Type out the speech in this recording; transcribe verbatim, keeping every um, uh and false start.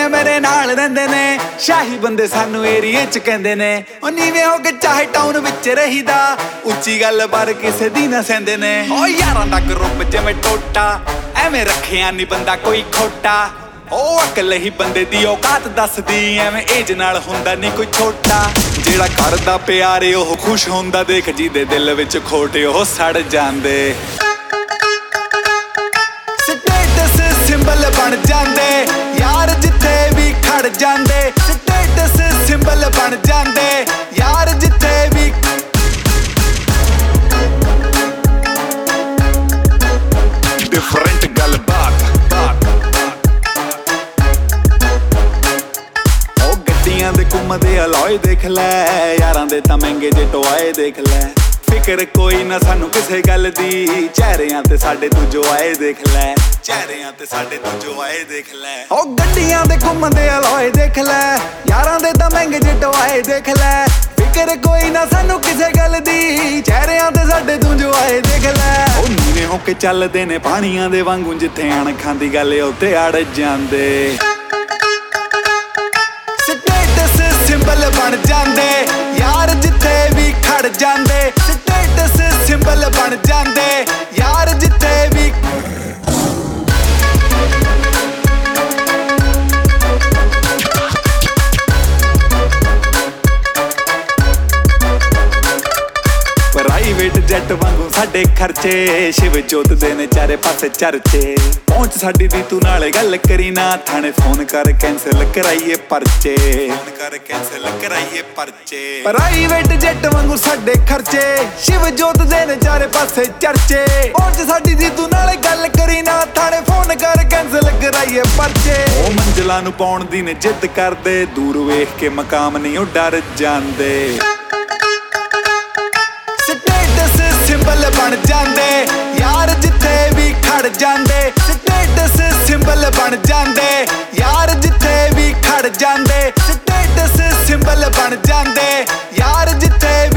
ਮੇਰੇ ਨਾਲ ਰਹਿੰਦੇ ਨੇ, ਸ਼ਾਹੀ ਬੰਦੇ ਸਾਨੂੰ ਏਰੀਏ ਚ ਕਹਿੰਦੇ ਨੇ। ਉਹ ਨੀਵੇਂ ਹੋ ਕੇ ਚਾਹੇ ਟਾਊਨ ਵਿੱਚ ਰਹੀਦਾ, ਉੱਚੀ ਗੱਲ ਪਰ ਕਿਸੇ ਦੀ ਨਾ ਸਹਿੰਦੇ ਨੇ। ਓ ਯਾਰਾਂ ਦਾ ਗਰੁੱਪ ਜਿਵੇਂ ਟੋਟਾ, ਐਵੇਂ ਰੱਖਿਆ ਨੀ ਬੰਦਾ ਕੋਈ ਖੋਟਾ। ਉਹ ਅਕਲ ਹੀ ਬੰਦੇ ਦੀ ਔਕਾਤ ਦੱਸਦੀ, ਐਵੇਂ ਏਜ ਨਾਲ ਹੁੰਦਾ ਨੀ ਕੋਈ ਛੋਟਾ। ਜਿਹੜਾ ਕਰਦਾ ਪਿਆਰੇ ਉਹ ਖੁਸ਼ ਹੁੰਦਾ ਦੇਖ, ਜਿਹਦੇ ਦਿਲ ਵਿੱਚ ਖੋਟੇ ਉਹ ਸੜ ਜਾਂਦੇ। ਸਟੇਟਸ ਸਿੰਬਲ ਬਣ ਜਾਂਦੇ ਯਾਰ ਜਿੱਥੇ ਵੀ ਖੜ ਜਾਂਦੇ। ਸਟੇਟਸ ਸਿੰਬਲ ਬਣ ਜਾਂਦੇ ਯਾਰ ਜਿੱਥੇ ਵੀ। ਡਿਫਰੈਂਟ ਗੱਲਬਾਤ ਉਹ ਗੱਡੀਆਂ ਦੇ ਘੁੰਮਦੇ ਅਲੋਏ ਦੇਖ ਲੈ, ਯਾਰਾਂ ਦੇ ਤਾਂ ਮਹਿੰਗੇ ਜੇ ਟੋਏ ਦੇਖ ਲੈ। ਫਿਕਰ ਕੋਈ ਨਾ ਸਾਨੂੰ ਕਿਸੇ ਗੱਲ ਦੀ, ਚਿਹਰਿਆਂ ਤੇ ਸਾਡੇ ਤੂੰ ਜੋ ਆਏ ਦੇਖ ਲੈ। ਚਿਹਰਿਆਂ ਤੇ ਸਾਡੇ ਤੂੰ ਜੋ ਆਏ ਦੇਖ ਲੈ। ਉਹ ਗੱਡੀਆਂ ਦੇ ਘੁੰਮਦੇ ਅਲੋਏ ਦੇਖ ਲੈ, ਯਾਰਾਂ ਦੇ ਤਾਂ ਮਹਿੰਗੇ ਜੇ ਟੋਏ ਦੇਖ ਲੈ। ਫਿਕਰ ਕੋਈ ਨਾ ਸਾਨੂੰ ਕਿਸੇ ਗੱਲ ਦੀ, ਚਿਹਰਿਆਂ ਤੇ ਸਾਡੇ ਤੂੰ ਜੋ ਆਏ ਦੇਖ ਲੈ। ਉਹ ਨੀਵੇਂ ਹੋ ਕੇ ਚੱਲਦੇ ਨੇ ਪਾਣੀਆਂ ਦੇ ਵਾਂਗੂ, ਜਿੱਥੇ ਅਣਖਾਂ ਦੀ ਗੱਲ ਉੱਤੇ ਅੜ ਜਾਂਦੇ। ਸਟੇਟਸ ਸਿੰਬਲ ਬਣ ਜਾਂਦੇ ਯਾਰ ਜਿੱਥੇ ਵੀ ਖੜ ਜਾਂਦੇ। ਸਟੇਟਸ ਸਿੰਬਲ ਬਣ ਜਾਂਦੇ ਯਾਰ ਜਿੱਥੇ ਵੀ। ਪ੍ਰਾਈਵੇਟ ਜੈਟ ਵਾਂਗੂ ਸਾਡੇ ਖਰਚੇ, ਸ਼ਿਵ ਜੋਤ ਦੇ ਨੇ ਚਾਰੇ ਪਾਸੇ ਚਰਚੇ। ਪਹੁੰਚ ਸਾਡੀ ਦੀ ਤੂੰ ਨਾਲੇ ਗੱਲ ਕਰੀ ਨਾ, ਥਾਣੇ ਫੋਨ ਕਰ ਕੈਂਸਲ ਕਰਾਈਏ ਪਰਚੇ। ਫੋਨ ਕਰ ਕੈਂਸਲ ਕਰਾਈਏ ਪਰਚੇ। ਪ੍ਰਾਈਵੇਟ ਜੈਟ ਵਾਂਗੂ ਸਾਡੇ ਖਰਚੇ, ਸ਼ਿਵ ਜੋਤ ਦੇ ਨੇ ਚਾਰੇ ਪਾਸੇ ਚਰਚੇ। ਪਹੁੰਚ ਸਾਡੀ ਦੀ ਤੂੰ ਨਾਲੇ ਗੱਲ ਕਰੀ ਨਾ, ਥਾਣੇ ਫੋਨ ਕਰ ਕੈਂਸਲ ਕਰਾਈਏ ਪਰਚੇ। ਉਹ ਮੰਜ਼ਲਾਂ ਨੂੰ ਪਾਉਣ ਦੀ ਨੇ ਜਿੱਦ ਕਰਦੇ, ਦੂਰ ਵੇਖ ਕੇ ਮਕਾਮ ਨਹੀਂ ਉਹ ਡਰ ਜਾਂਦੇ। ਸਟੇਟਸ ਸਿੰਬਲ ਬਣ ਜਾਂਦੇ ਯਾਰ ਜਿੱਥੇ ਵੀ ਖੜ ਜਾਂਦੇ। ਸਟੇਟਸ ਸਿੰਬਲ ਬਣ ਜਾਂਦੇ ਯਾਰ ਜਿੱਥੇ ਵੀ ਖੜ ਜਾਂਦੇ। ਸਟੇਟਸ ਸਿੰਬਲ ਬਣ ਜਾਂਦੇ ਯਾਰ ਜਿੱਥੇ